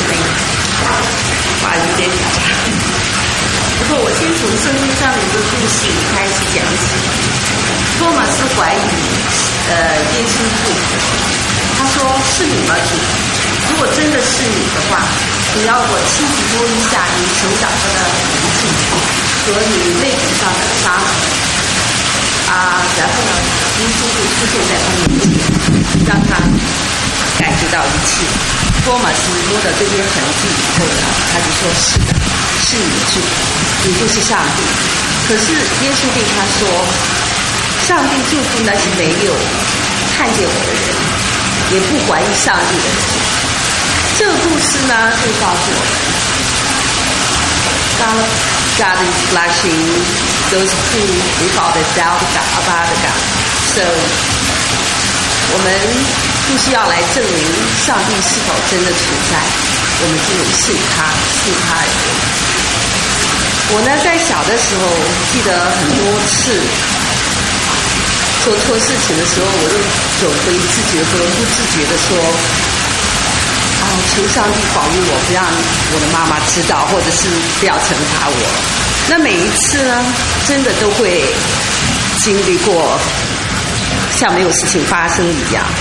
有点紧张。不过我先从圣经上的一个故事开始讲起。托马斯怀疑耶稣复活，他说：“是你吗，主？如果真的是你的话，你要我亲自摸一下你手掌上的痕迹和你肋骨上的伤痕。”然后呢，耶稣就出现在他面前，让他感觉到一切。托马斯摸到这些痕迹以后呢，他就说：“是的，是你主，你就是上帝。”可是耶稣对他说：“上帝祝福那些没有看见我的人，也不怀疑上帝的人。”这个故事呢，就告诉我们 God is flashing those who without a doubt about God. So 我们不需要来证明上帝是否真的存在，我们只有信他而已。我呢，在小的时候记得很多次做错事情的时候，我就总会自觉和不自觉的说：“求上帝保佑我，不让我的妈妈知道，或者是不要惩罚我。”那每一次呢，真的都会经历过像没有事情发生一样。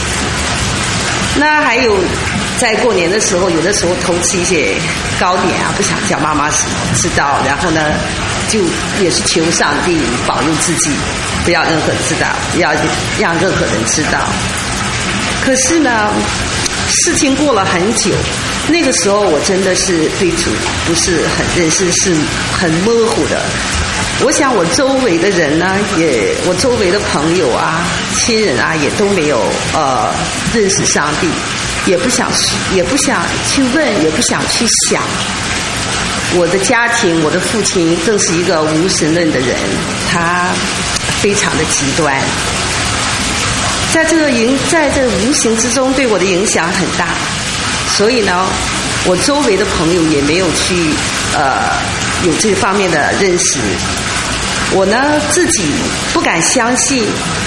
那还有在过年的时候，有的时候偷吃一些糕点不想叫妈妈知道，然后呢，就也是求上帝保佑自己，不要任何人知道，不要让任何人知道。可是呢，事情过了很久，那个时候我真的是对主不是很认识，是很模糊的。我想我周围的人呢，我周围的朋友亲人也都没有认识上帝，也不想去问，也不想去想。我的家庭，我的父亲更是一个无神论的人，他非常的极端。在这无形之中对我的影响很大，所以呢，我周围的朋友也没有去有这方面的认识。我呢自己不敢相信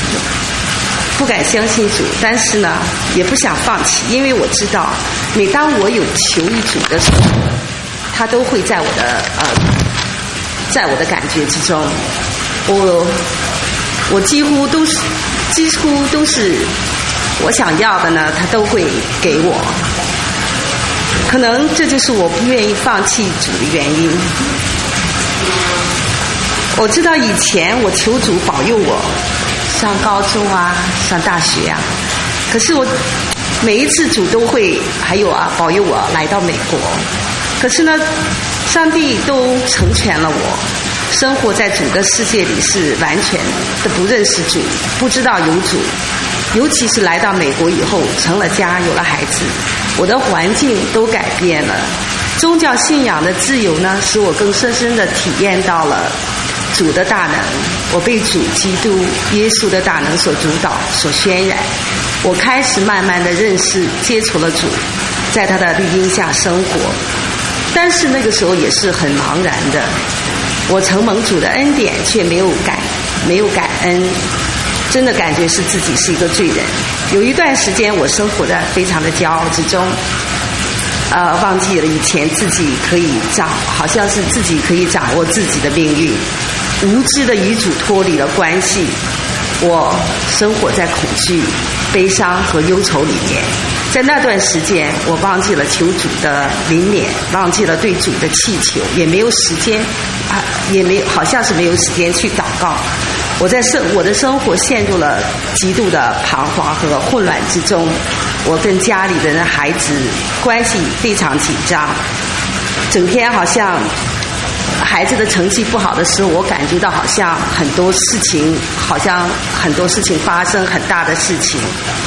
主，但是呢也不想放弃，因为我知道每当我有求于主的时候，他都会在我的感觉之中。我几乎都是我想要的呢，他都会给我。可能这就是我不愿意放弃主的原因。我知道以前我求主保佑我上高中上大学可是我每一次主都会还有保佑我来到美国。可是呢，上帝都成全了我，生活在主的世界里是完全的不认识主，不知道有主。尤其是来到美国以后，成了家，有了孩子，我的环境都改变了。宗教信仰的自由呢，使我更深深的体验到了主的大能。我被主基督耶稣的大能所主导，所渲染。我开始慢慢的认识接触了主，在他的绿荫下生活。但是那个时候也是很茫然的，我承蒙主的恩典，却没有感恩，真的感觉是自己是一个罪人。有一段时间我生活在非常的骄傲之中，忘记了以前自己好像是自己可以掌握自己的命运，无知的与主脱离了关系。我生活在恐惧、悲伤和忧愁里面。在那段时间，我忘记了求主的怜悯，忘记了对主的祈求，也没有时间好像是没有时间去祷告。我的生活陷入了极度的彷徨和混乱之中。我跟家里的人、孩子关系非常紧张，整天好像孩子的成绩不好的时候，我感觉到好像很多事情发生，很大的事情。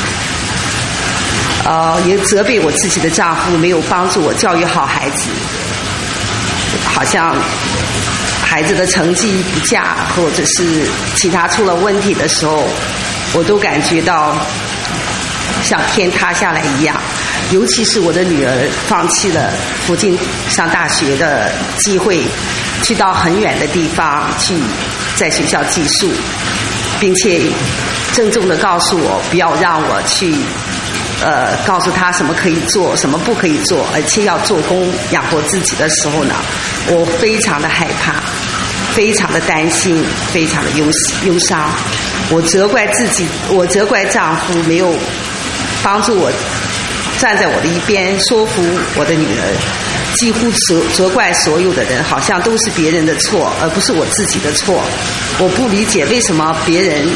也责备我自己的丈夫没有帮助我教育好孩子，好像孩子的成绩不佳，或者是其他出了问题的时候，我都感觉到像天塌下来一样。尤其是我的女儿放弃了附近上大学的机会，去到很远的地方去在学校寄宿，并且郑重地告诉我不要让我去告诉他什么可以做，什么不可以做，而且要做工养活自己的时候呢，我非常的害怕，非常的担心，非常的忧伤。我责怪自己，我责怪丈夫没有帮助我站在我的一边，说服我的女儿，几乎责怪所有的人，好像都是别人的错，而不是我自己的错。我不理解为什么别人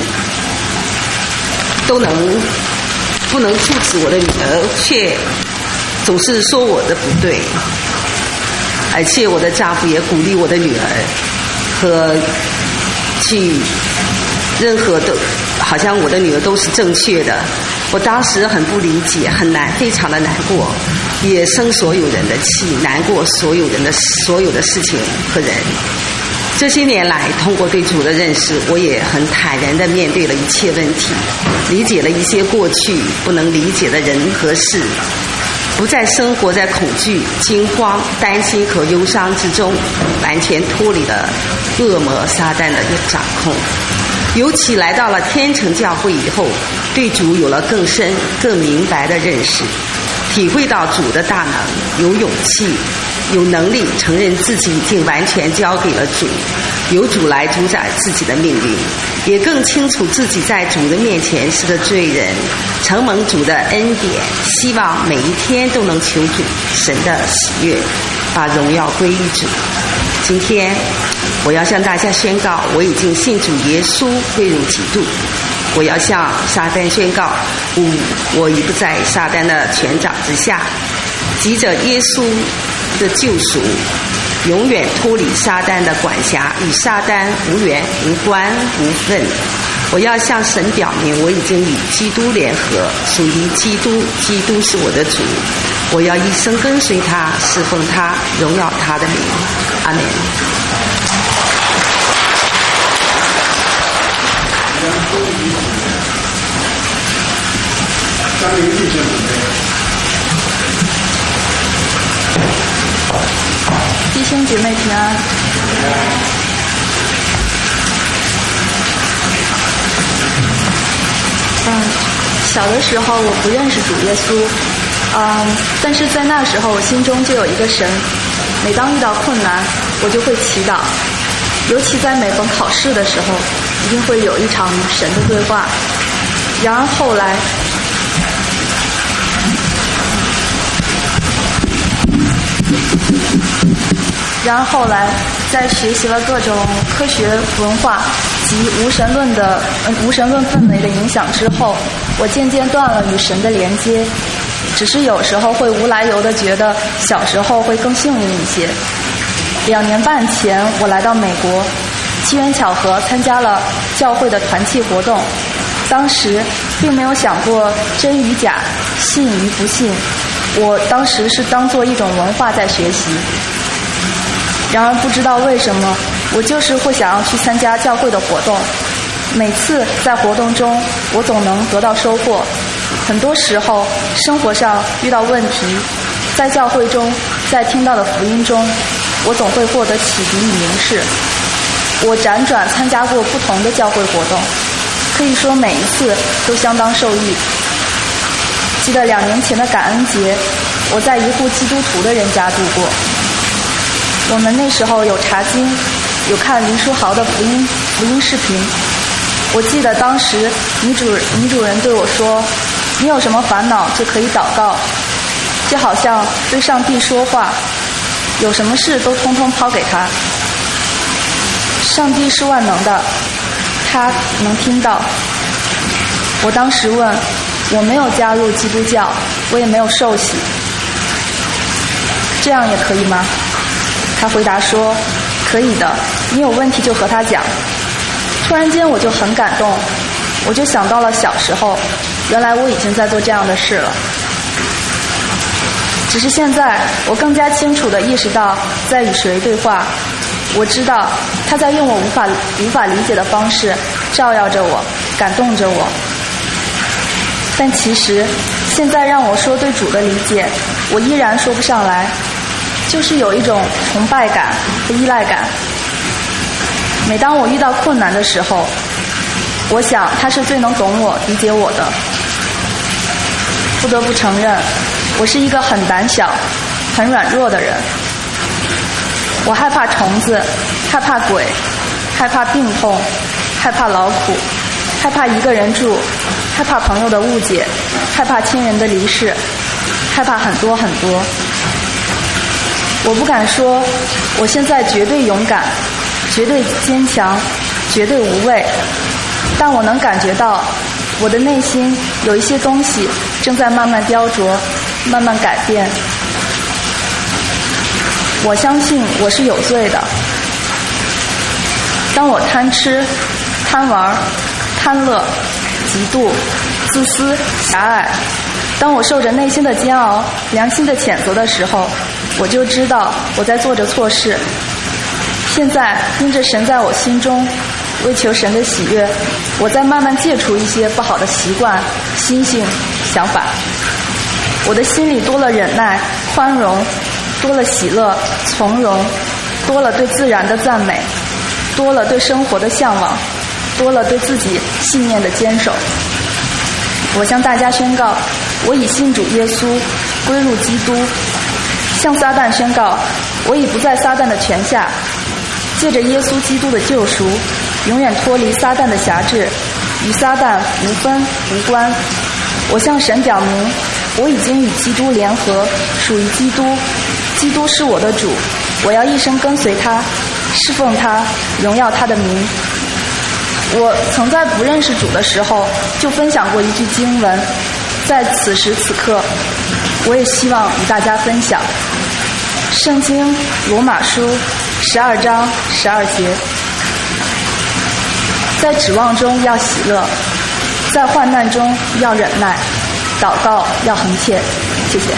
不能阻止我的女儿，却总是说我的不对。而且我的丈夫也鼓励我的女儿和去任何的，好像我的女儿都是正确的。我当时很不理解，很难，非常的难过，也生所有人的气，难过所有的事情和人。这些年来，通过对主的认识，我也很坦然地面对了一切问题，理解了一些过去不能理解的人和事，不再生活在恐惧、惊慌、担心和忧伤之中，完全脱离了恶魔撒旦的掌控。尤其来到了天成教会以后，对主有了更深、更明白的认识，体会到主的大能，有勇气、有能力承认自己已经完全交给了主，由主来主宰自己的命运，也更清楚自己在主的面前是个罪人，承蒙主的恩典，希望每一天都能求主神的喜悦，把荣耀归于主。今天我要向大家宣告，我已经信主耶稣，归入基督。我要向撒旦宣告，我已不在撒旦的权掌之下，藉着耶稣的救赎，永远脱离撒旦的管辖，与撒旦无缘、无关、无分。我要向神表明，我已经与基督联合，属于基督，基督是我的主。我要一生跟随他，侍奉他，荣耀他的名。阿门。 弟兄姐妹平安。小的时候我不认识主耶稣，但是在那时候我心中就有一个神，每当遇到困难我就会祈祷，尤其在每逢考试的时候一定会有一场神的对话。然而后来在学习了各种科学文化及无神论氛围的影响之后，我渐渐断了与神的连接，只是有时候会无来由的觉得小时候会更幸运一些。2年半前我来到美国，机缘巧合参加了教会的团契活动，当时并没有想过真与假、信与不信，我当时是当做一种文化在学习。然而不知道为什么，我就是会想要去参加教会的活动，每次在活动中我总能得到收获。很多时候生活上遇到问题，在教会中，在听到的福音中，我总会获得启迪与明示。我辗转参加过不同的教会活动，可以说每一次都相当受益。记得2年前的感恩节，我在一户基督徒的人家度过。我们那时候有查经，有看林书豪的福音视频。我记得当时女主人对我说，你有什么烦恼就可以祷告，就好像对上帝说话，有什么事都通通抛给他。上帝是万能的，他能听到。我当时问，我没有加入基督教，我也没有受洗，这样也可以吗？他回答说，可以的，你有问题就和他讲。突然间我就很感动，我就想到了小时候，原来我已经在做这样的事了。只是现在我更加清楚地意识到在与谁对话，我知道他在用我无法理解的方式照耀着我，感动着我。但其实现在让我说对主的理解，我依然说不上来，就是有一种崇拜感和依赖感。每当我遇到困难的时候，我想他是最能懂我、理解我的。 不得不承认，我是一个很胆小、很软弱的人。我害怕虫子，害怕鬼，害怕病痛，害怕劳苦，害怕一个人住，害怕朋友的误解，害怕亲人的离世，害怕很多很多。我不敢说我现在绝对勇敢，绝对坚强，绝对无畏，但我能感觉到我的内心有一些东西正在慢慢雕琢，慢慢改变。我相信我是有罪的。当我贪吃、贪玩、贪乐、嫉妒、自私、狭隘，当我受着内心的煎熬、良心的谴责的时候，我就知道我在做着错事。现在因着神在我心中，为求神的喜悦，我在慢慢戒除一些不好的习惯、心性、想法。我的心里多了忍耐、宽容，多了喜乐、从容，多了对自然的赞美，多了对生活的向往，多了对自己信念的坚守。我向大家宣告，我已信主耶稣，归入基督。向撒旦宣告，我已不在撒旦的权下，借着耶稣基督的救赎，永远脱离撒旦的辖制，与撒旦无分无关。我向神表明，我已经与基督联合，属于基督，基督是我的主，我要一生跟随他，侍奉他，荣耀他的名。我曾在不认识主的时候就分享过一句经文，在此时此刻我也希望与大家分享圣经罗马书12章12节。在指望中要喜乐，在患难中要忍耐，祷告要恒切。谢谢。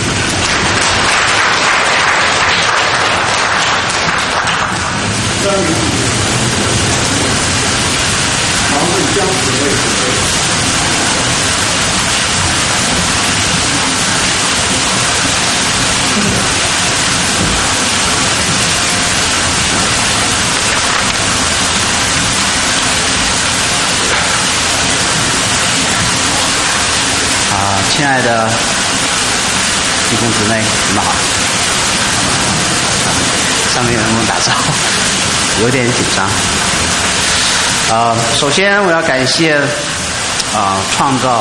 亲爱的弟兄姊妹，你们好。上面有人跟我打招呼，有点紧张。首先我要感谢创造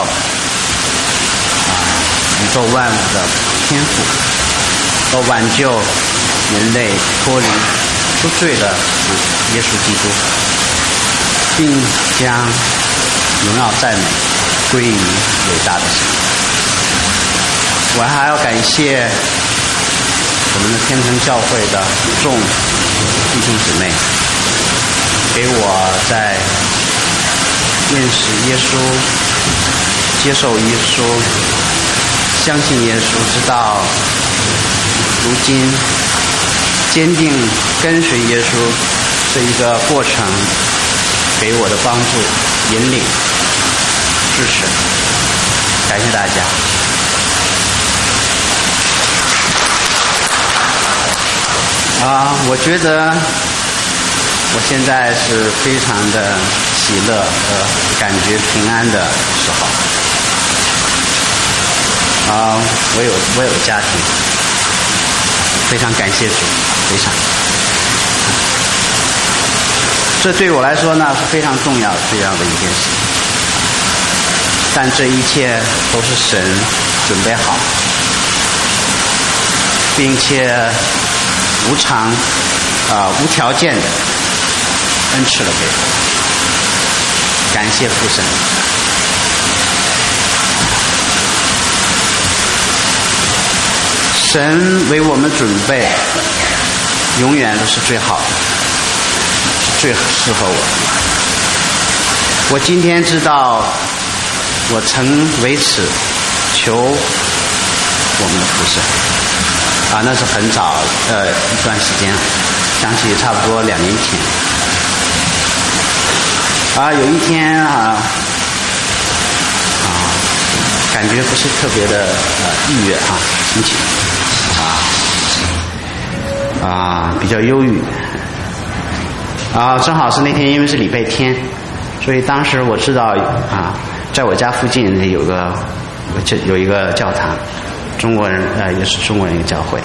宇宙万物的天父，和挽救人类脱离出罪的主耶稣基督，并将荣耀赞美归于伟大的神。我还要感谢我们的天城教会的众弟兄姊妹，给我在认识耶稣、接受耶稣、相信耶稣，直到如今坚定跟随耶稣这一个过程，给我的帮助、引领、支持，感谢大家。我觉得我现在是非常的喜乐和感觉平安的时候。我有家庭，非常感谢主，非常。这对我来说呢是非常重要这样的一件事，但这一切都是神准备好，并且无条件的恩赐了给我，感谢父神。神为我们准备永远都是最好的，最适合我的。我今天知道我曾为此求我们的父神那是很早一段时间，想起差不多2年前。有一天感觉不是特别的愉悦心情比较忧郁正好是那天因为是礼拜天，所以当时我知道在我家附近有个有一个教堂，中国人也是中国人一个教会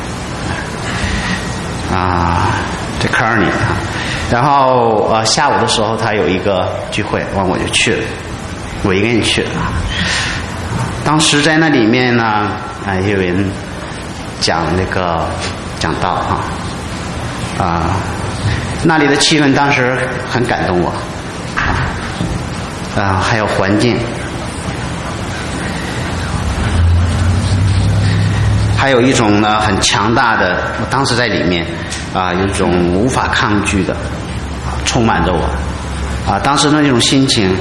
这科尔尼然后下午的时候他有一个聚会，我就去了，我一个人去了当时在那里面呢也有人讲道那里的气氛当时很感动我还有环境，还有一种呢很强大的，我当时在里面有一种无法抗拒的充满着我当时那种心情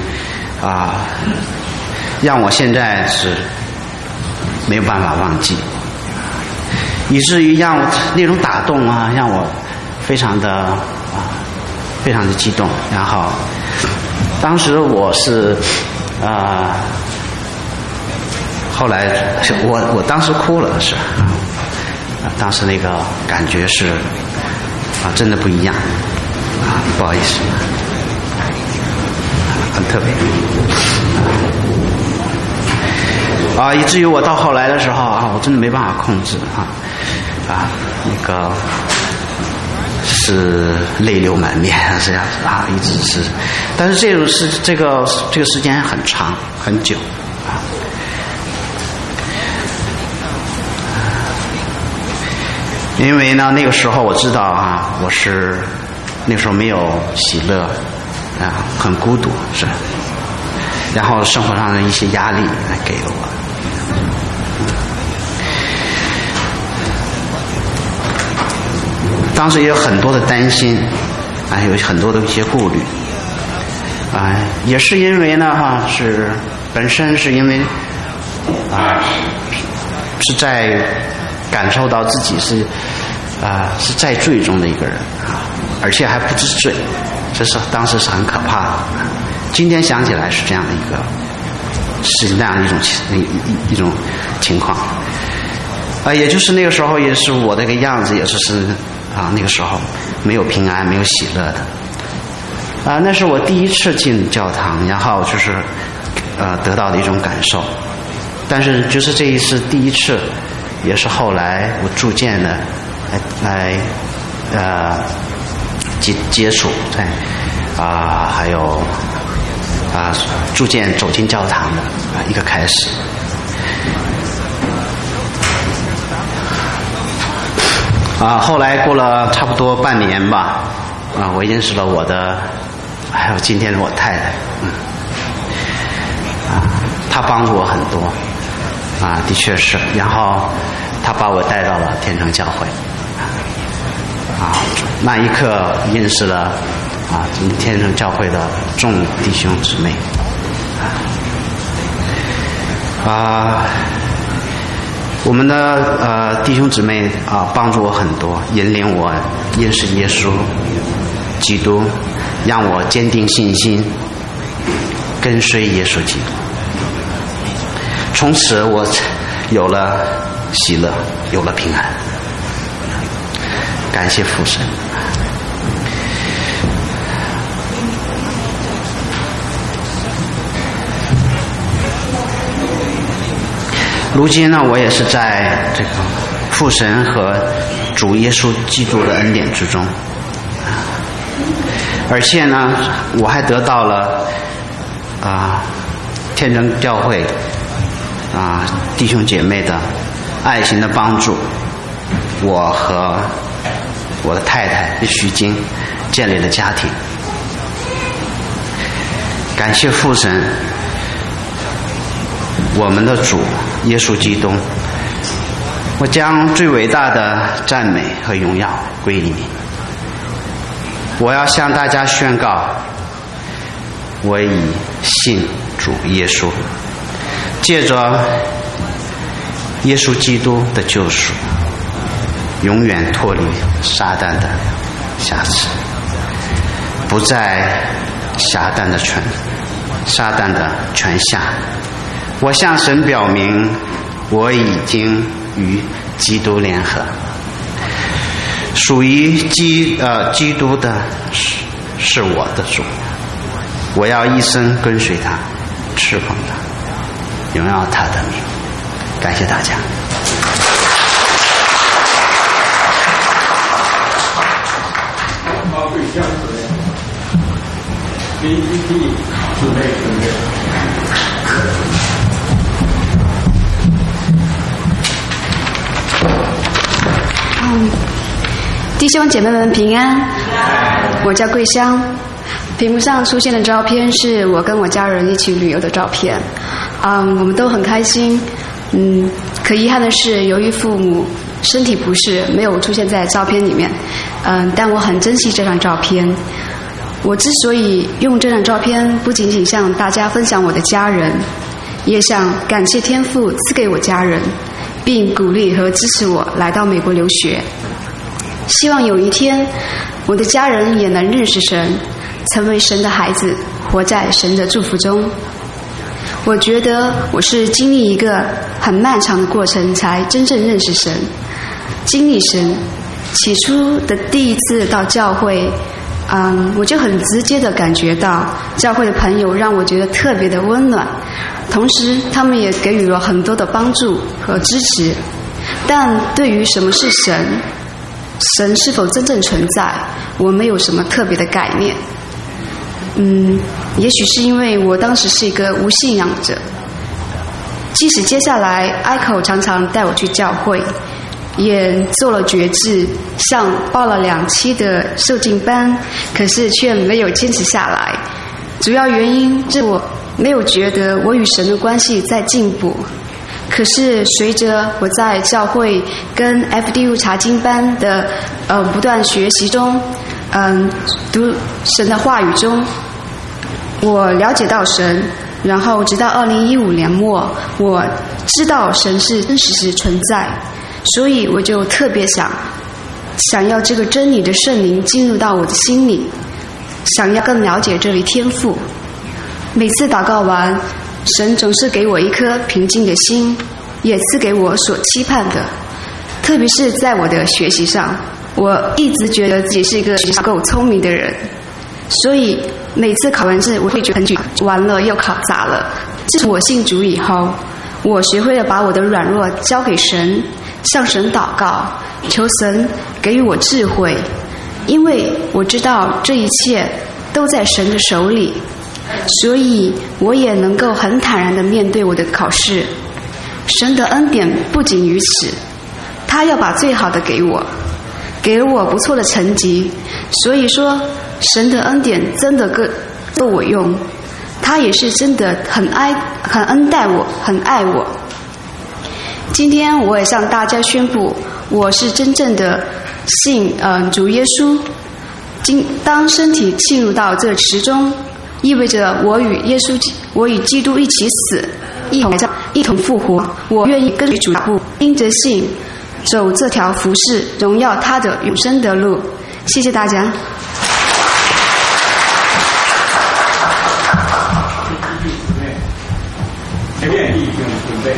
让我现在是没有办法忘记，以至于让我那种打动让我非常的激动。然后当时我是后来我当时哭了是当时那个感觉是真的不一样不好意思很特别以至于我到后来的时候我真的没办法控制那个是泪流满面这样子一直是，但是这个时间很长很久因为呢那个时候我知道我是那个时候没有喜乐很孤独是，然后生活上的一些压力给了我当时也有很多的担心有很多的一些顾虑也是因为呢是本身是因为是在感受到自己是在罪中的一个人而且还不知罪，这是当时是很可怕的今天想起来是这样的是那样的一种情况也就是那个时候也是我这个样子也是那个时候没有平安没有喜乐的那是我第一次进教堂，然后就是得到的一种感受，但是就是这一次第一次也是后来我逐渐的来接触还有逐渐走进教堂的一个开始后来过了差不多半年吧我认识了我的还有今天的我太太她帮助我很多的确是，然后她把我带到了天成教会那一刻认识了天成教会的众弟兄姊妹我们的弟兄姊妹帮助我很多，引领我认识耶稣基督，让我坚定信心跟随耶稣基督，从此我有了喜乐，有了平安，感谢父神。如今呢，我也是在这个父神和主耶稣基督的恩典之中，而且呢，我还得到了天成教会弟兄姐妹的爱心的帮助，我和我的太太徐晶建立了家庭，感谢父神，我们的主耶稣基督，我将最伟大的赞美和荣耀归于你。我要向大家宣告，我已信主耶稣，借着耶稣基督的救赎，永远脱离撒旦的瑕疵，不在撒旦的权下。我向神表明，我已经与基督联合，属于基督的是我的主，我要一生跟随他，侍奉他。 荣耀他的名。感谢大家。 对象林基地姊妹同学。 弟兄姐妹们平安，我叫桂香。屏幕上出现的照片是我跟我家人一起旅游的照片，我们都很开心。可遗憾的是，由于父母身体不适，没有出现在照片里面。但我很珍惜这张照片。我之所以用这张照片，不仅仅向大家分享我的家人，也想感谢天父赐给我家人，并鼓励和支持我来到美国留学。希望有一天，我的家人也能认识神，成为神的孩子，活在神的祝福中。我觉得我是经历一个很漫长的过程，才真正认识神，经历神。起初的第一次到教会，我就很直接的感觉到教会的朋友让我觉得特别的温暖，同时他们也给予了很多的帮助和支持。但对于什么是神，神是否真正存在，我没有什么特别的概念。也许是因为我当时是一个无信仰者，即使接下来 Echo 常常带我去教会，也做了决志，像报了2期的受浸班，可是却没有坚持下来。主要原因是我没有觉得我与神的关系在进步。可是随着我在教会跟 FDU 查经班的不断学习中，读神的话语中，我了解到神，然后直到2015年末，我知道神是真实存在，所以我就特别想要这个真理的圣灵进入到我的心里，想要更了解这位天父。每次祷告完，神总是给我一颗平静的心，也赐给我所期盼的。特别是在我的学习上，我一直觉得自己是一个够聪明的人，所以每次考完试我会觉得很沮丧，完了又考砸了。自从我信主以后，我学会了把我的软弱交给神，向神祷告，求神给予我智慧，因为我知道这一切都在神的手里，所以我也能够很坦然地面对我的考试。神的恩典不仅于此，他要把最好的给我，给了我不错的成绩，所以说神的恩典真的够我用，他也是真的很恩待我，很爱我。今天我也向大家宣布，我是真正的信主耶稣。当身体进入到这池中，意味着我与基督一起死，一同复活。我愿意跟随主脚步，因着信走这条服侍荣耀他的永生的路。谢谢大家。 前面已经准备。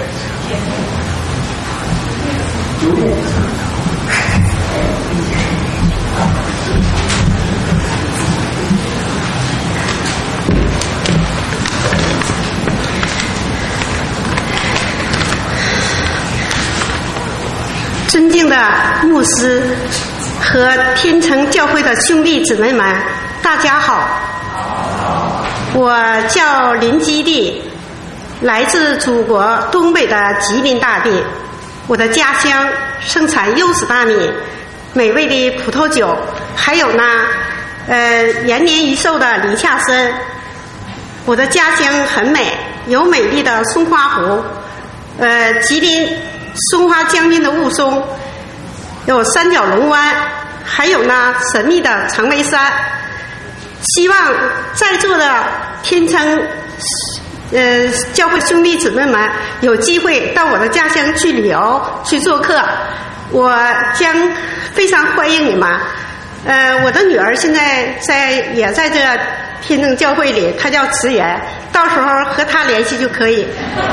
尊敬的牧师和天成教会的兄弟姊妹们，大家好，我叫林基地，来自祖国东北的吉林大地。我的家乡盛产优质大米、美味的葡萄酒，还有呢延年益寿的林下参。我的家乡很美，有美丽的松花湖，吉林松花江边的雾凇，有三角龙湾，还有呢神秘的长眉山。希望在座的天成教会兄弟姊妹们有机会到我的家乡去旅游去做客，我将非常欢迎你们。我的女儿现在也在这天成教会里，她叫慈媛，到时候和她联系就可以。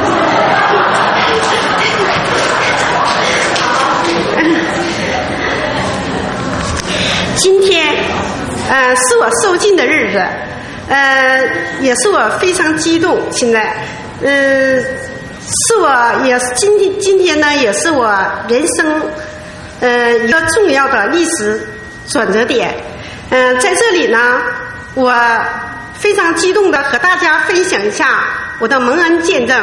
今天是我受浸的日子，也是我非常激动。现在是我也是今天呢，也是我人生一个重要的历史转折点。在这里呢，我非常激动的和大家分享一下我的蒙恩见证。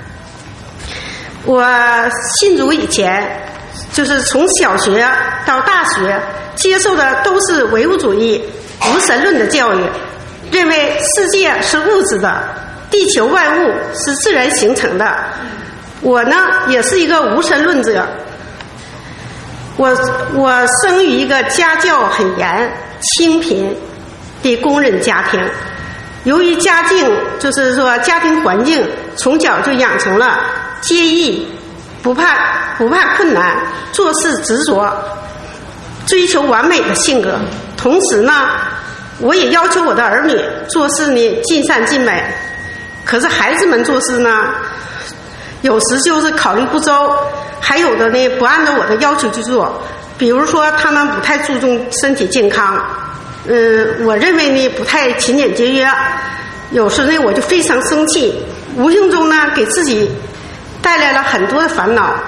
我信主以前，就是从小学到大学接受的都是唯物主义、无神论的教育，认为世界是物质的，地球万物是自然形成的。我呢，也是一个无神论者。我生于一个家教很严、清贫的工人家庭，由于家境就是说家庭环境，从小就养成了坚毅、不怕困难、做事执着、追求完美的性格。同时呢，我也要求我的儿女做事呢尽善尽美。可是孩子们做事呢，有时就是考虑不周，还有的呢不按照我的要求去做。比如说他们不太注重身体健康，我认为呢不太勤俭节约，有时呢我就非常生气，无形中呢给自己带来了很多的烦恼。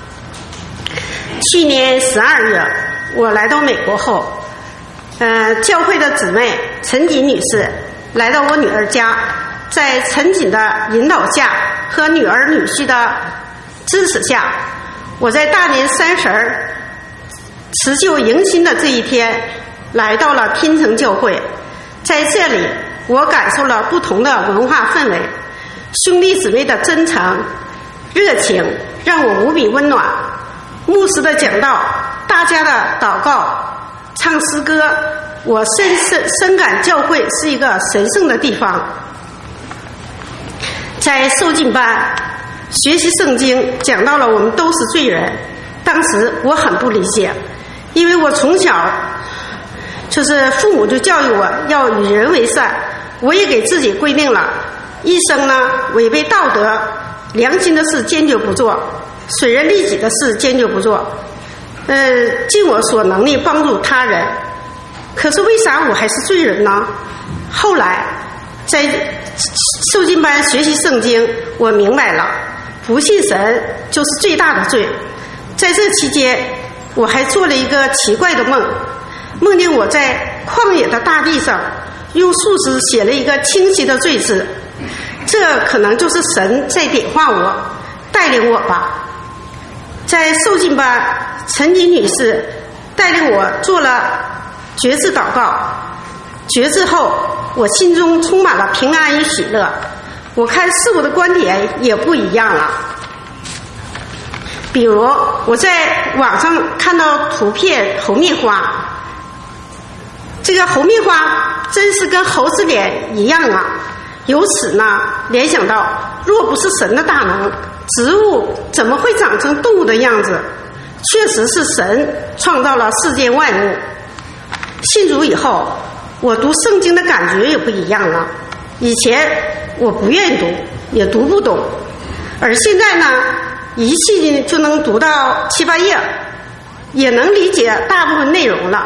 去年12月我来到美国后，教会的姊妹陈锦女士来到我女儿家，在陈锦的引导下和女儿女婿的支持下，我在大年30辞旧迎新的这一天来到了天成教会。在这里我感受了不同的文化氛围，兄弟姊妹的真诚热情让我无比温暖。牧师的讲道，大家的祷告、唱诗歌，我深感教会是一个神圣的地方。在受浸班学习圣经，讲到了我们都是罪人。当时我很不理解，因为我从小就是父母就教育我要与人为善，我也给自己规定了一生呢违背道德良心的事坚决不做，损人利己的事坚决不做，尽我所能力帮助他人。可是为啥我还是罪人呢？后来在受浸班学习圣经，我明白了，不信神就是最大的罪。在这期间，我还做了一个奇怪的梦，梦见我在旷野的大地上用树枝写了一个清晰的罪字，这可能就是神在点化我，带领我吧。在受浸班，陈锦女士带领我做了决志祷告，决志后我心中充满了平安与喜乐。我看事物的观点也不一样了。比如我在网上看到图片猴面花，这个猴面花真是跟猴子脸一样啊！由此呢联想到，若不是神的大能，植物怎么会长成动物的样子？确实是神创造了世间万物。信主以后，我读圣经的感觉也不一样了。以前我不愿意读，也读不懂，而现在呢，一气就能读到7、8页，也能理解大部分内容了。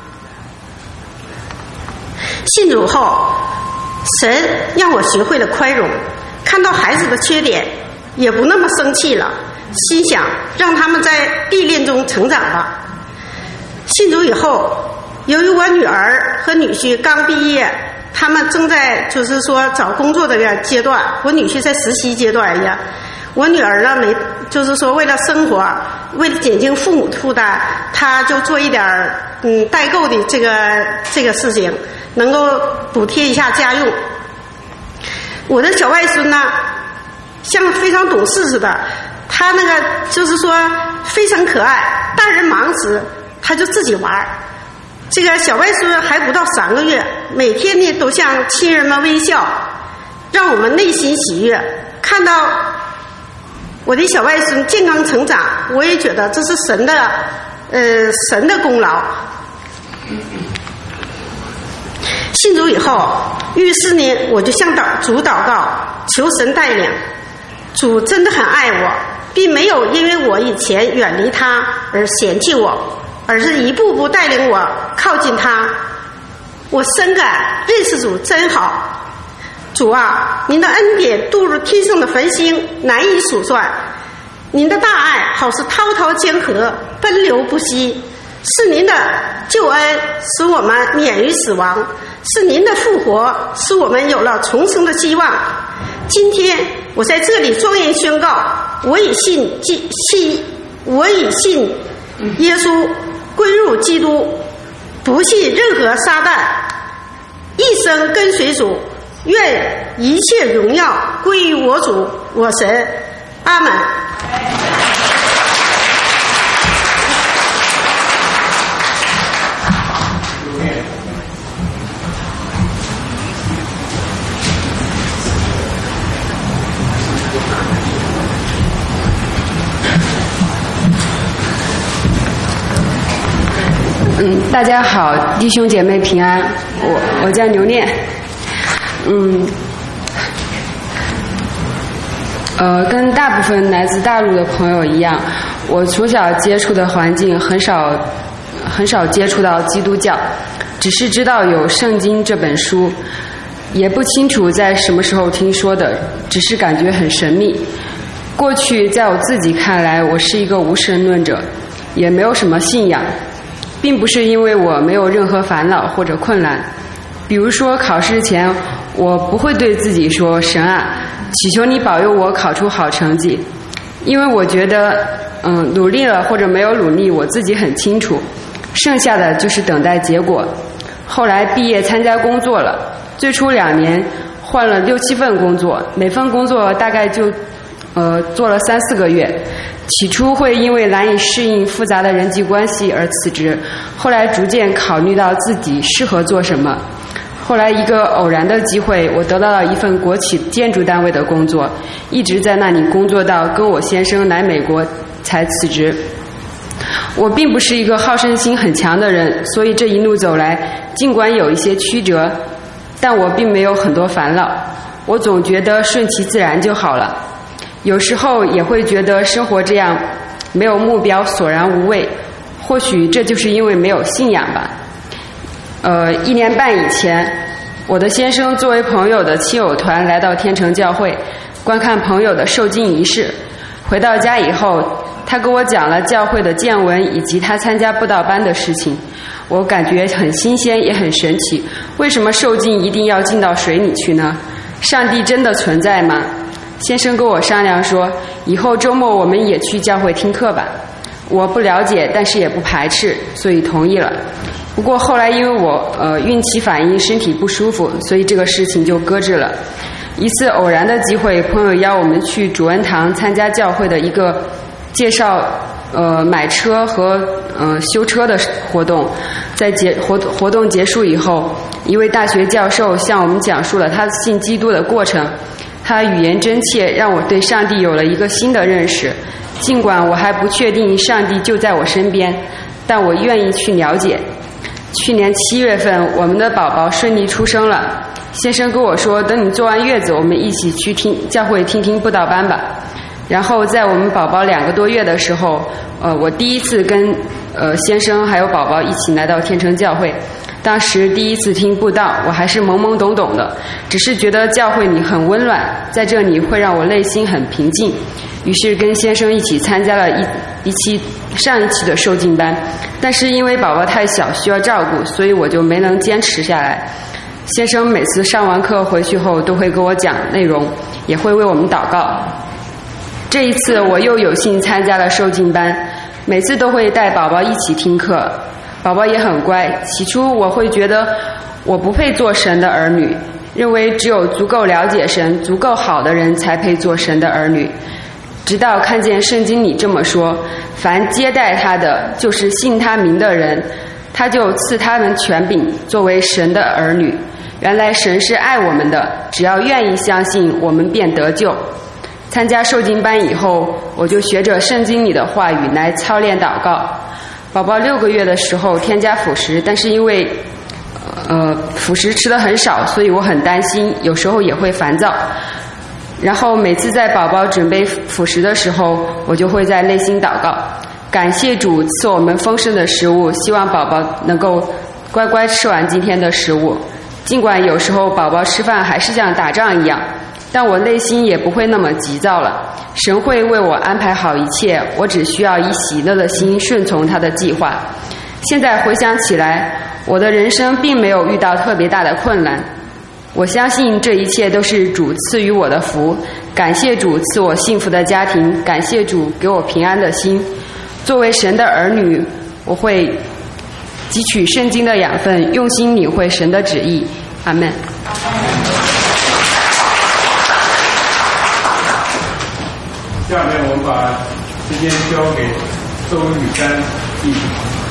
信主后，神让我学会了宽容，看到孩子的缺点也不那么生气了，心想让他们在历练中成长吧。信主以后，由于我女儿和女婿刚毕业，他们正在就是说找工作这个阶段，我女婿在实习阶段呀。我女儿呢就是说为了生活，为了减轻父母的负担，她就做一点代购的这个事情，能够补贴一下家用。我的小外孙呢，像非常懂事似的，他那个就是说非常可爱，大人忙时他就自己玩。这个小外孙还不到3个月，每天呢都向亲人们微笑，让我们内心喜悦。看到我的小外孙健康成长，我也觉得这是神的功劳。信主以后，遇事呢我就向主祷告，求神带领。主真的很爱我，并没有因为我以前远离他而嫌弃我，而是一步步带领我靠近他。我深感认识主真好。 主啊，您的恩典堕入天上的繁星，难以数算。您的大爱好似滔滔江河，奔流不息。是您的救恩使我们免于死亡，是您的复活使我们有了重生的希望。今天我在这里庄严宣告，我已信耶稣，归入基督，不信任何撒旦，一生跟随主，愿一切荣耀归于我主我神。阿们。 大家好，弟兄姐妹平安，我叫牛念。跟大部分来自大陆的朋友一样，我从小接触的环境很少接触到基督教，只是知道有圣经这本书，也不清楚在什么时候听说的，只是感觉很神秘。过去在我自己看来，我是一个无神论者，也没有什么信仰，并不是因为我没有任何烦恼或者困难。比如说考试前，我不会对自己说神啊，祈求你保佑我考出好成绩，因为我觉得努力了或者没有努力我自己很清楚，剩下的就是等待结果。后来毕业参加工作了，最初2年换了6、7份工作，每份工作大概就做了3、4个月。起初会因为难以适应复杂的人际关系而辞职，后来逐渐考虑到自己适合做什么。后来一个偶然的机会，我得到了一份国企建筑单位的工作，一直在那里工作到跟我先生来美国才辞职。我并不是一个好胜心很强的人，所以这一路走来，尽管有一些曲折，但我并没有很多烦恼。我总觉得顺其自然就好了。有时候也会觉得生活这样没有目标，索然无味，或许这就是因为没有信仰吧。1年半以前，我的先生作为朋友的亲友团来到天成教会观看朋友的受浸仪式。回到家以后，他跟我讲了教会的见闻以及他参加布道班的事情，我感觉很新鲜也很神奇。为什么受浸一定要进到水里去呢？上帝真的存在吗？先生跟我商量说，以后周末我们也去教会听课吧。我不了解，但是也不排斥，所以同意了。不过后来因为我孕期反应身体不舒服，所以这个事情就搁置了。一次偶然的机会，朋友邀我们去主恩堂参加教会的一个介绍买车和修车的活动。在活动结束以后，一位大学教授向我们讲述了他信基督的过程。他语言真切，让我对上帝有了一个新的认识。尽管我还不确定上帝就在我身边，但我愿意去了解。去年7月份，我们的宝宝顺利出生了。先生跟我说，等你坐完月子，我们一起去教会听布道班吧。然后在我们宝宝2个多月的时候，我第一次跟先生还有宝宝一起来到天成教会。当时第一次听布道，我还是懵懵懂懂的，只是觉得教会里很温暖，在这里会让我内心很平静。于是跟先生一起参加了上一期的受浸班，但是因为宝宝太小需要照顾，所以我就没能坚持下来。先生每次上完课回去后都会跟我讲内容，也会为我们祷告。这一次我又有幸参加了受浸班，每次都会带宝宝一起听课，宝宝也很乖。起初我会觉得我不配做神的儿女，认为只有足够了解神、足够好的人才配做神的儿女。直到看见圣经里这么说，凡接待他的，就是信他名的人，他就赐他们权柄，作为神的儿女。原来神是爱我们的，只要愿意相信，我们便得救。参加受浸班以后，我就学着圣经里的话语来操练祷告。宝宝6个月的时候添加辅食，但是因为辅食吃得很少，所以我很担心，有时候也会烦躁。然后每次在宝宝准备辅食的时候，我就会在内心祷告，感谢主赐我们丰盛的食物，希望宝宝能够乖乖吃完今天的食物。 尽管有时候宝宝吃饭还是像打仗一样，但我内心也不会那么急躁了。神会为我安排好一切，我只需要以喜乐的心顺从他的计划。现在回想起来，我的人生并没有遇到特别大的困难。我相信这一切都是主赐予我的福，感谢主赐我幸福的家庭，感谢主给我平安的心。作为神的儿女，我会汲取圣经的养分，用心领会神的旨意。阿们。 下面我们把时间交给周玉山弟兄。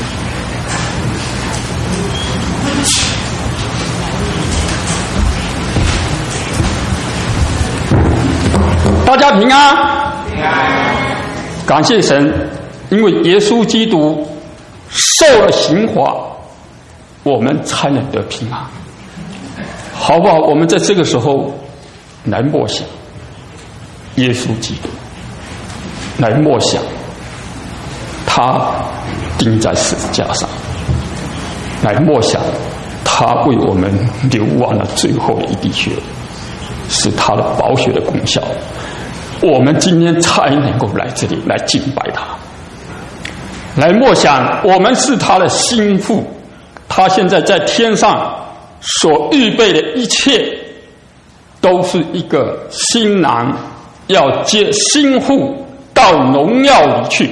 大家平安，平安。感谢神，因为耶稣基督受了刑罚，我们才能得平安。好不好？我们在这个时候来默想耶稣基督，来默想他钉在十字架上，来默想他为我们流完了最后的一滴血，是他的宝血的功效，我们今天才能够来这里来敬拜他，来默想我们是他的心腹，他现在在天上所预备的一切都是一个新郎要接心腹到荣耀里去。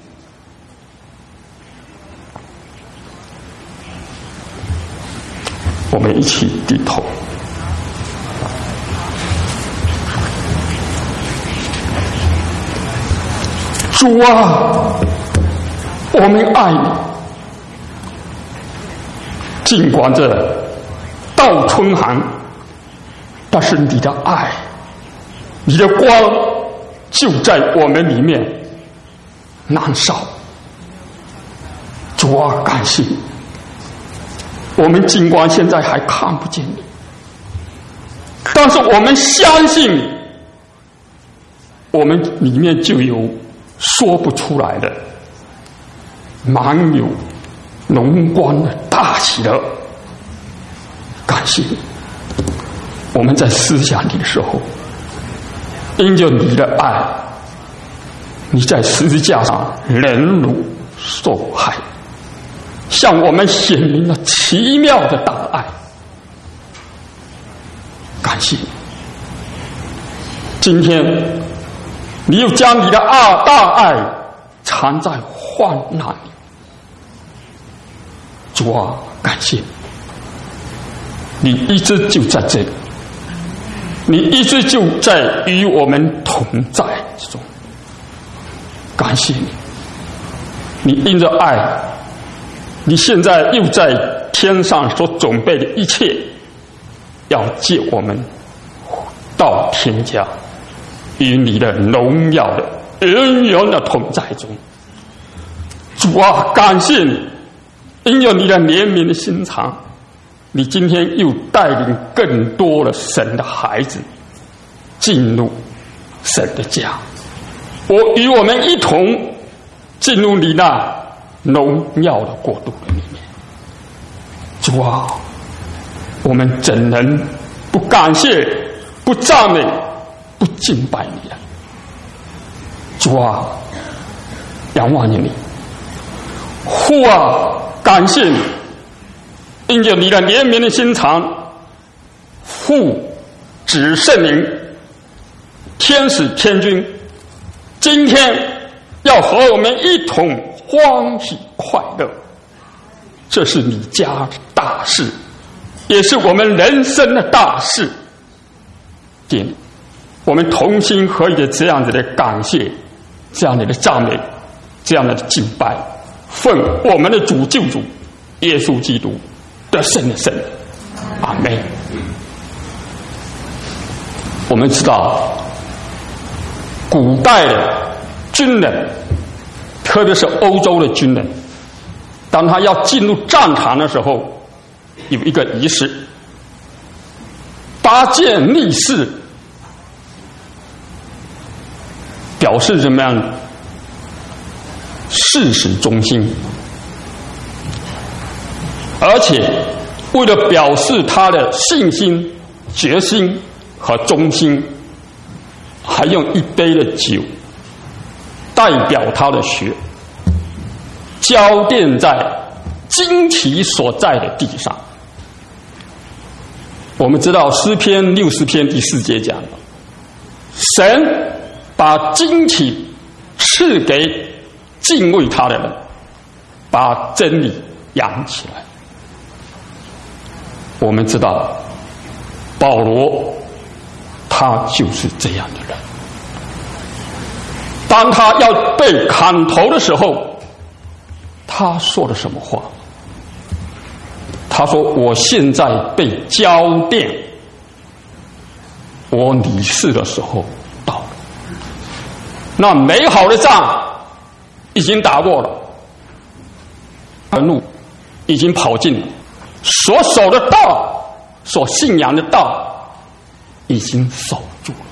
我们一起低头。主啊，我们爱你，尽管这倒春寒，但是你的爱，你的光就在我们里面燃烧。主啊，感谢你，我们尽管现在还看不见你，但是我们相信你，我们里面就有说不出来的满有荣光的大喜乐。感谢你，我们在思想你的时候，因着你的爱，你在十字架上忍辱受害，向我们显明了奇妙的大爱。感谢你，今天你又将你的大爱藏在患难里。主啊，感谢你一直就在这里，你一直就在与我们同在之中。感谢你，你因着爱，你现在又在天上所准备的一切，要接我们到天家，与你的荣耀的永远的同在中。主啊，感谢你，因有你的怜悯的心肠，你今天又带领更多的神的孩子进入神的家，我与我们一同进入你那荣耀的国度里面。主啊，我们怎能不感谢、不赞美、不敬拜你呢？主啊，仰望你，父啊，感谢你，因着你的怜悯的心肠，父、子、圣灵、天使、天君，今天要和我们一同欢喜快乐。这是你家的大事，也是我们人生的大事。我们同心合意的这样子的感谢，这样的赞美，这样的敬拜，奉我们的主救主耶稣基督的圣的圣。阿们。我们知道古代的军人，特别是欧洲的军人，当他要进入战场的时候，有一个仪式，搭建立誓，表示什么样？誓死忠心，而且为了表示他的信心、决心和忠心，还用一杯的酒代表他的血，浇奠在经体所在的地上。我们知道诗篇60篇第4节讲的，神把经体赐给敬畏他的人，把真理养起来。我们知道保罗他就是这样的人。当他要被砍头的时候，他说了什么话？他说：我现在被浇奠，我离世的时候到了。那美好的仗已经打过了，路已经跑尽了，所守的道，所信仰的道已经守住了。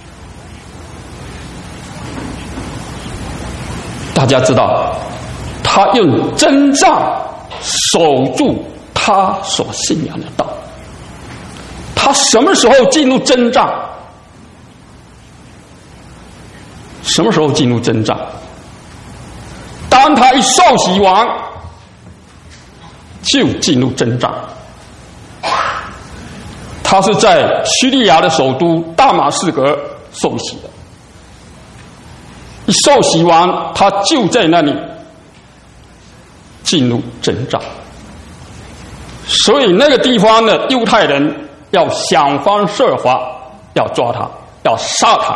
大家知道，他用真仗守住他所信仰的道。他什么时候进入真仗？什么时候进入真仗？当他一受洗完，就进入真仗。他是在叙利亚的首都大马士革受洗的。一受洗完，他就在那里进入真仗。所以那个地方的犹太人要想方设法要抓他，要杀他。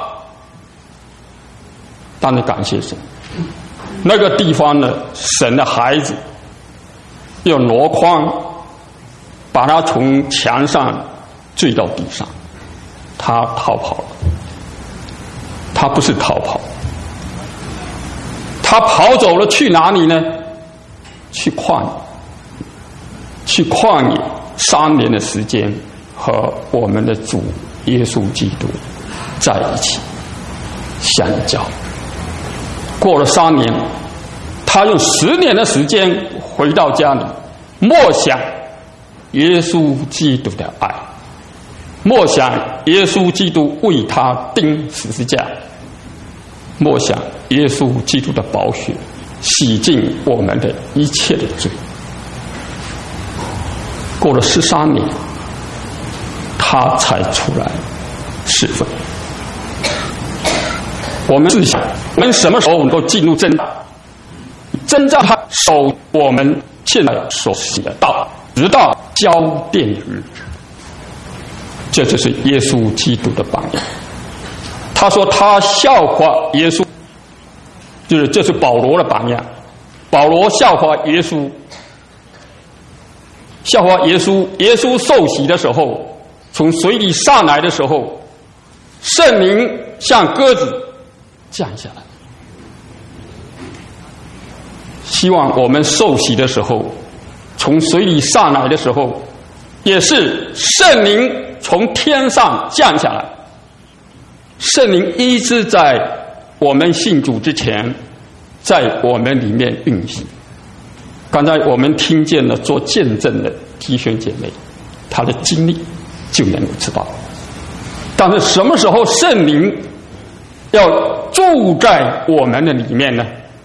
但是感谢神，那个地方的神的孩子用箩筐把他从墙上坠到地上，他逃跑了。他不是逃跑，他跑走了，去哪里呢？去旷野，去旷野3年的时间，和我们的主耶稣基督在一起相交。过了3年，他用10年的时间回到家里，默想耶稣基督的爱，默想耶稣基督为他钉十字架，默想耶稣基督的宝血洗净我们的一切的罪。过了13年，他才出来侍奉。我们试想，我们什么时候能够进入真道？真正他守我们现在所行的道，直到交奠的日子。这就是耶稣基督的榜样。他说他效法耶稣，这是保罗的榜样。保罗效法耶稣，效法耶稣。耶稣受洗的时候，从水里上来的时候，圣灵像鸽子降下来。希望我们受洗的时候，从水里上来的时候，也是圣灵从天上降下来。圣灵一直在我们信主之前，在我们里面运行。刚才我们听见了做见证的弟兄姐妹，他的经历就能够知道。但是什么时候圣灵要住在我们的里面呢？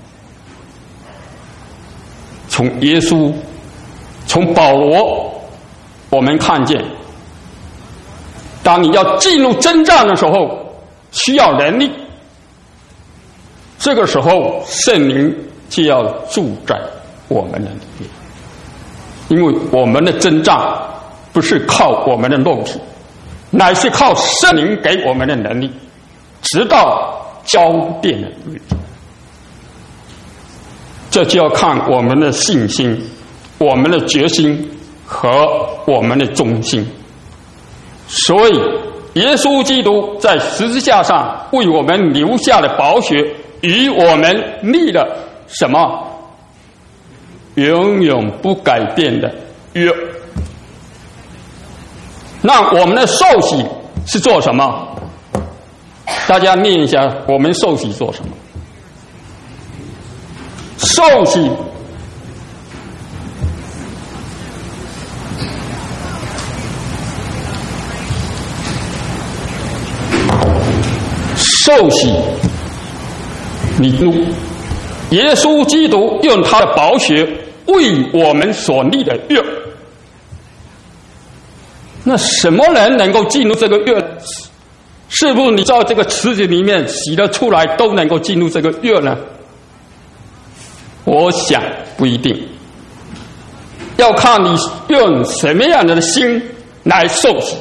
从耶稣，从保罗，我们看见，当你要进入征战的时候，需要能力。这个时候，圣灵就要住在我们的里面，因为我们的征战不是靠我们的肉体，乃是靠圣灵给我们的能力，直到交奠的日子。这就要看我们的信心、我们的决心和我们的忠心。所以耶稣基督在十字架上为我们留下的宝血，与我们立了什么？永远不改变的约。那我们的受洗是做什么？大家念一下，我们受洗做什么？受洗受洗礼路，耶稣基督用他的宝血为我们所立的约。那什么人能够进入这个约？是不是你到这个池子里面洗了出来都能够进入这个约呢？我想不一定，要看你用什么样的心来受洗。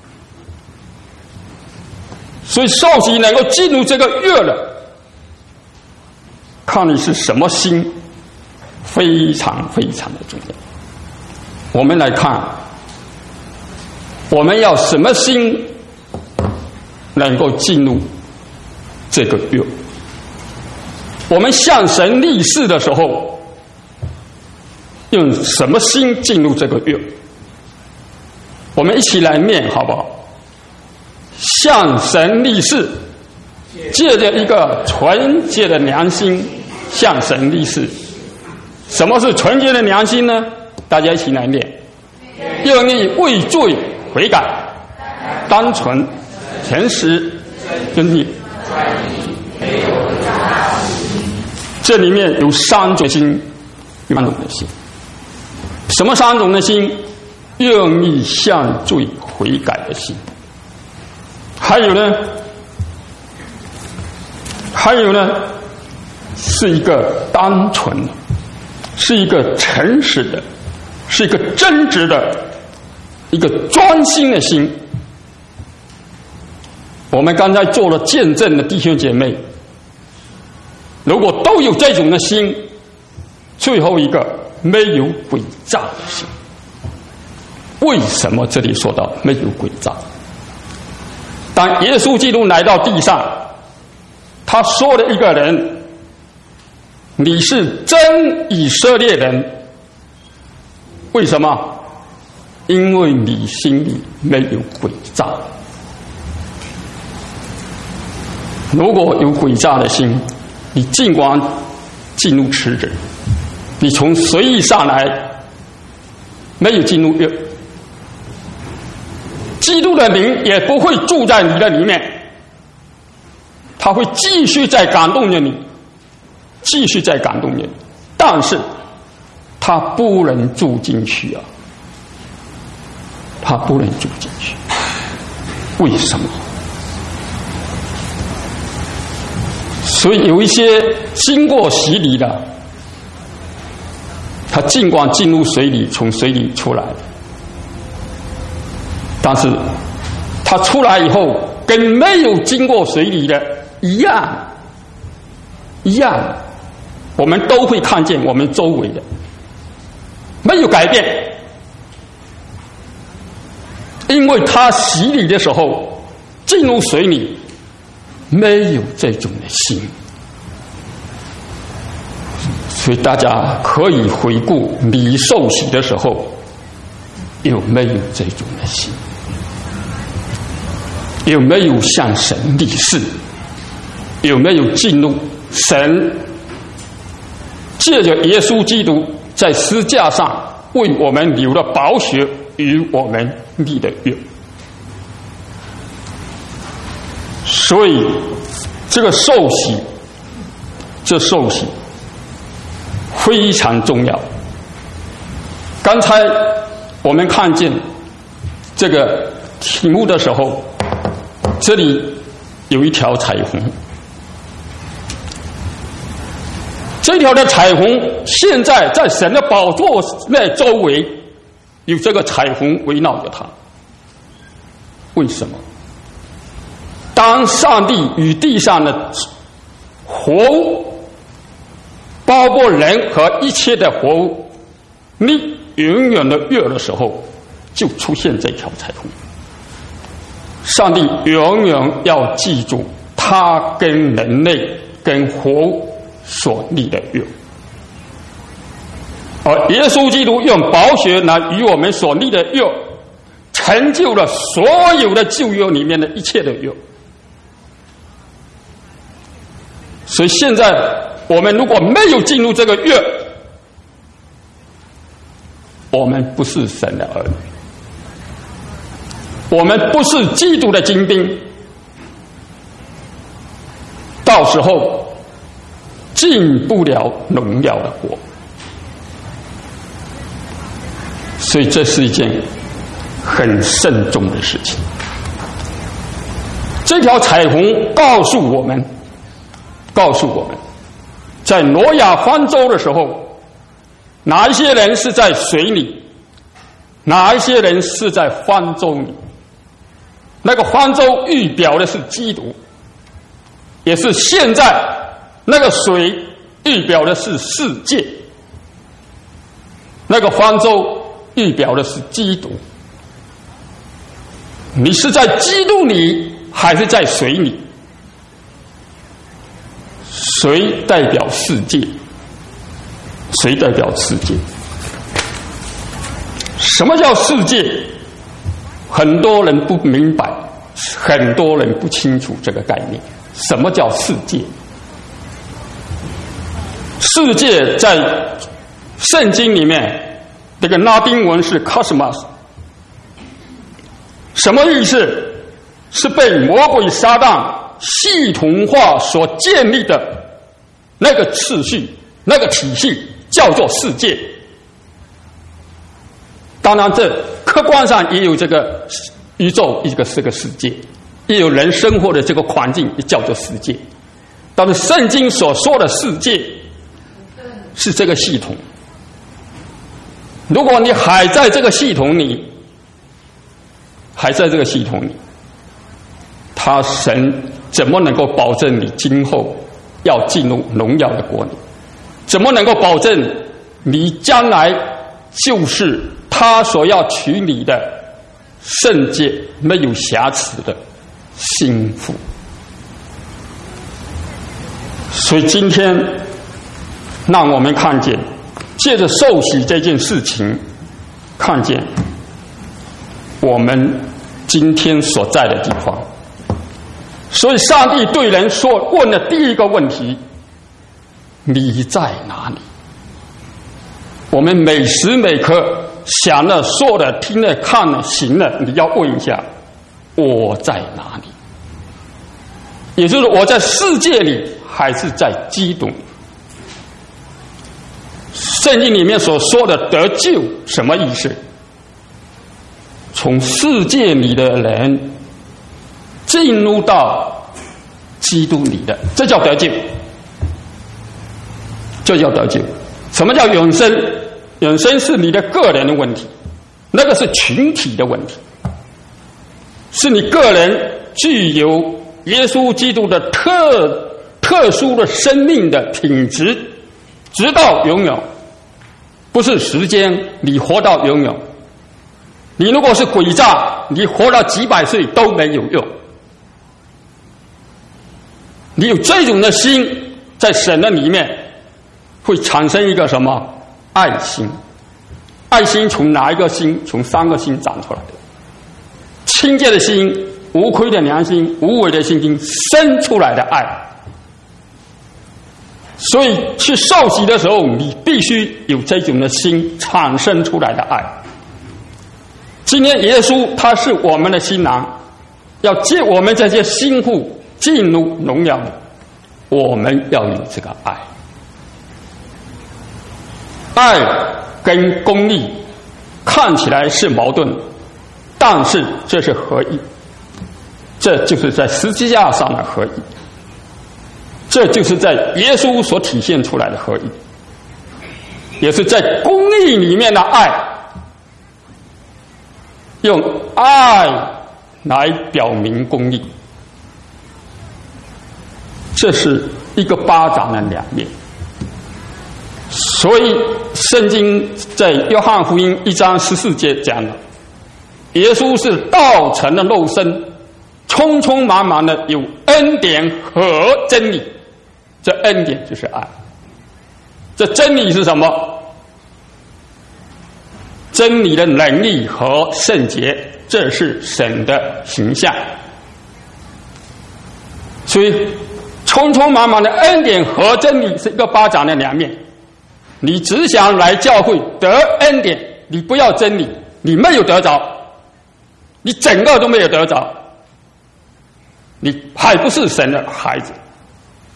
所以受洗能够进入这个约了，看你是什么心，非常非常的重要。我们来看，我们要什么心能够进入这个约？我们向神立誓的时候，用什么心进入这个约？我们一起来念好不好？向神立誓，借着一个纯洁的良心向神立誓。什么是纯洁的良心呢？大家一起来念：愿意为罪悔改，单纯、诚实、真理。这里面有3种心，3种的心。什么3种的心？愿意向罪悔改的心。还有呢，是一个单纯的，是一个诚实的，是一个真挚的，一个专心的心。我们刚才做了见证的弟兄姐妹，如果都有这种的心，最后一个没有诡诈的心。为什么这里说到没有诡诈？当耶稣基督来到地上，他说了一个人：你是真以色列人。为什么？因为你心里没有诡诈。如果有诡诈的心，你尽管进入池子，你从随意上来，没有进入约，基督的灵也不会住在你的里面，他会继续在感动着你，继续在感动着你，但是他不能住进去啊，他不能住进去。为什么？所以有一些经过洗礼的，他尽管进入水里，从水里出来，但是他出来以后跟没有经过水里的一样，我们都会看见我们周围的没有改变，因为他洗礼的时候进入水里没有这种的心。所以大家可以回顾你受洗的时候有没有这种的心，有没有向神立誓，有没有进入神借着耶稣基督在十字架上为我们流了宝血与我们立的约。所以这个受洗非常重要。刚才我们看见这个题目的时候，这里有一条彩虹，这条的彩虹现在在神的宝座内周围有这个彩虹围绕着它。为什么？当上帝与地上的活物，包括人和一切的活物，你永远的约的时候，就出现这条彩虹。上帝永远要记住他跟人类跟活物所立的约，而耶稣基督用宝血来与我们所立的约，成就了所有的旧约里面的一切的约。所以现在我们如果没有进入这个约，我们不是神的儿女，我们不是基督的精兵， 到时候进不了荣耀的国。所以这是一件很慎重的事情。这条彩虹告诉我们，在挪亚方舟的时候，哪一些人是在水里，哪一些人是在方舟里。那个方舟预表的是基督，也是现在那个水预表的是世界，那个方舟预表的是基督。你是在基督里还是在水里？水代表世界，水代表世界。什么叫世界？很多人不明白，很多人不清楚这个概念。什么叫世界？世界在圣经里面，这个拉丁文是 cosmos， 什么意思？是被魔鬼撒旦系统化所建立的那个次序、那个体系，叫做世界。当然，这客观上也有这个宇宙，一个是个世界，也有人生活的这个环境，也叫做世界。但是圣经所说的世界是这个系统。如果你还在这个系统里，他神怎么能够保证你今后要进入荣耀的国里？怎么能够保证你将来就是他所要取你的圣洁没有瑕疵的心腹？所以今天让我们看见，借着受洗这件事情，看见我们今天所在的地方。所以上帝对人说问的第一个问题，你在哪里？我们每时每刻想了说了听了看了行了，你要问一下，我在哪里？也就是我在世界里还是在基督？圣经里面所说的得救什么意思？从世界里的人进入到基督里的，这叫得救，这叫得救。什么叫永生？永生是你的个人的问题，那个是群体的问题，是你个人具有耶稣基督的特殊的生命的品质，直到永远，不是时间你活到永远。你如果是诡诈，你活到几百岁都没有用。你有这种的心，在神的里面会产生一个什么？爱心。爱心从哪一个心？从三个心长出来的。清洁的心、无亏的良心、无伪的信心生出来的爱。所以去受洗的时候，你必须有这种的心产生出来的爱。今天耶稣他是我们的新郎，要接我们这些新妇进入荣耀里，我们要有这个爱。爱跟公义看起来是矛盾，但是这是合一，这就是在十字架上的合一，这就是在耶稣所体现出来的合一，也是在公义里面的爱，用爱来表明公义。这是一个巴掌的两面。所以圣经在约翰福音1章14节讲了，耶稣是道成了肉身，匆匆忙忙的有恩典和真理。这恩典就是爱，这真理是什么？真理的能力和圣洁，这是神的形象。所以匆匆忙忙的恩典和真理是一个巴掌的两面。你只想来教会得恩典，你不要真理，你没有得着，你整个都没有得着，你还不是神的孩子。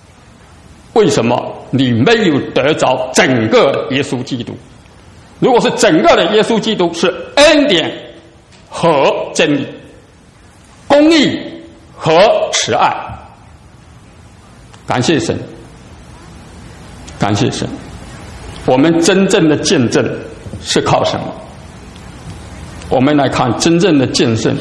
为什么你没有得着整个的耶稣基督？如果是整个的耶稣基督，是恩典和真理，公义和慈爱。感谢神，感谢神。我们真正的见证是靠什么？我们来看真正的见证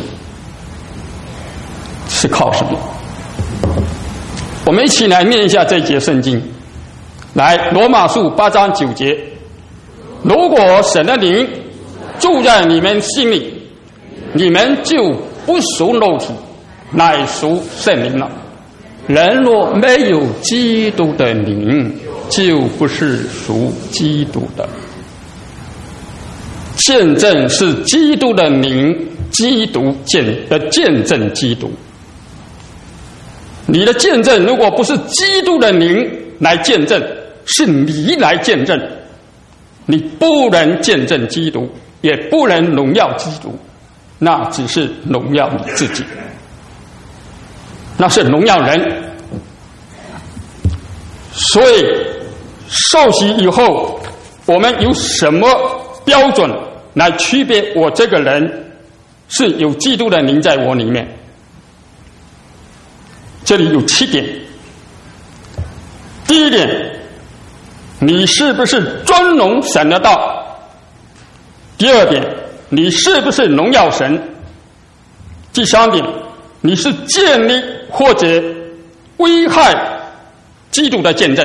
是靠什么？我们一起来念一下这节圣经。来，罗马书8章9节，如果神的灵住在你们心里，你们就不属肉体，乃属圣灵了。人若没有基督的灵，就不是属基督的。见证是基督的灵，基督见证基督。你的见证如果不是基督的灵来见证，是你来见证，你不能见证基督，也不能荣耀基督，那只是荣耀你自己，那是荣耀人。所以受洗以后，我们有什么标准来区别我这个人是有基督的灵在我里面？这里有7点。第一点，你是不是尊荣神的道？第二点，你是不是荣耀神？第三点，你是建立或者危害基督的见证。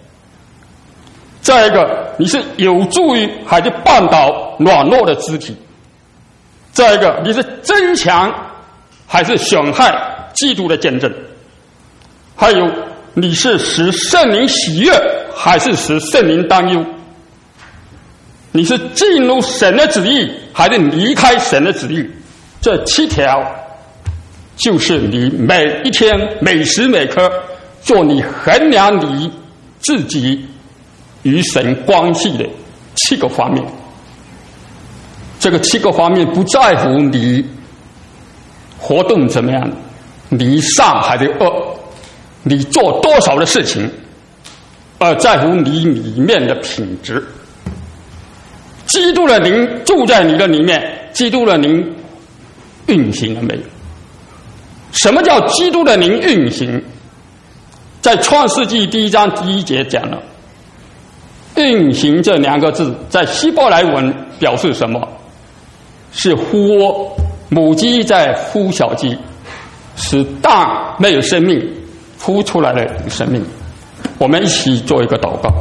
再一个，你是有助于还是绊倒软弱的肢体？再一个，你是增强还是损害基督的见证？还有，你是使圣灵喜悦还是使圣灵担忧？你是进入神的旨意还是离开神的旨意？这7条就是你每一天每时每刻做你衡量你自己与神关系的7个方面。这个7个方面不在乎你活动怎么样，你善还是恶，你做多少的事情，而在乎你里面的品质。基督的灵住在你的里面，基督的灵运行了没有？什么叫基督的灵运行？在创世纪1章1节讲了，运行这2个字在希伯来文表示什么？是呼母鸡在呼小鸡，使蛋没有生命孵出来的生命。我们一起做一个祷告。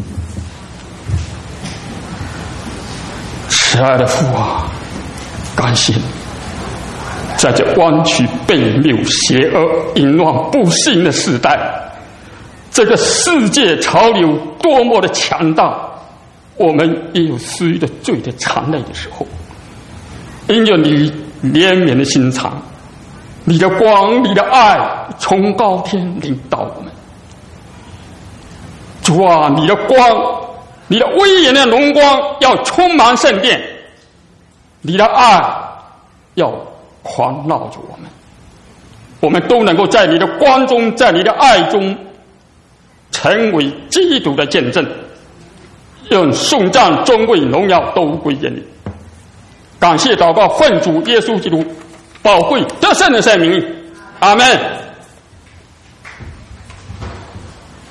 慈爱的父啊，感谢你，在这弯曲悖谬、邪恶、淫乱、不幸的时代，这个世界潮流多么的强大，我们也有失于的罪的残累的时候，因着你怜悯的心肠，你的光，你的爱从高天领导我们。主啊，你的光，你的威严的荣光要充满圣殿，你的爱要环绕着我们，我们都能够在你的光中，在你的爱中成为基督的见证，愿颂赞、尊贵、荣耀都归给你。感谢祷告，奉主耶稣基督宝贵得胜的圣名，阿们。